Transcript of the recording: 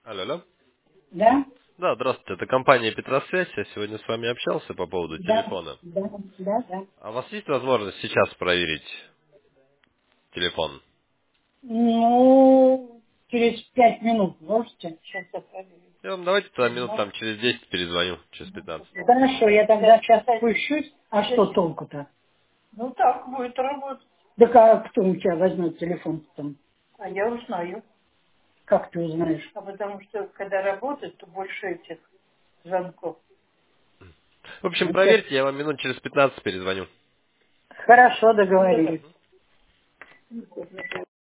Алло, алло. Да? Да, здравствуйте, это компания Петросвязь. Я сегодня с вами общался по поводу Да, телефона. да, да, да. А у вас есть возможность сейчас проверить телефон? Ну, через 5 минут можете? Сейчас я проверю. Я вам давайте тогда минут Может. там через 10 перезвоню, через 15. Хорошо, я тогда сейчас спущусь. А что толку-то? Ну так, будет работать. Да а кто у тебя возьмет телефон там? А я узнаю. Как ты узнаешь? А потому что, когда работает, то больше этих звонков. В общем, Это- проверьте, я вам минут через 15 перезвоню. Хорошо, договорились.